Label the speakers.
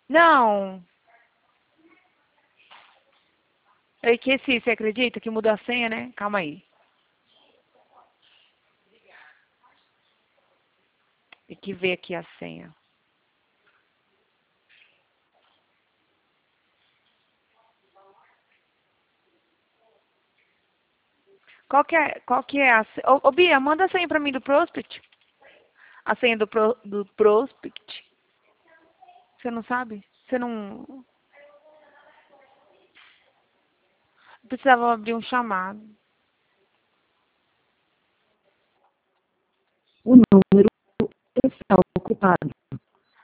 Speaker 1: Não. Eu esqueci, você acredita que mudou a senha, né? Calma aí. Tem que ver aqui a senha. Qual que é a senha? Ô, Bia, manda a senha pra mim do Prospect. A senha do Prospect. Você não sabe? Você não... Precisava abrir um chamado.
Speaker 2: O número está ocupado.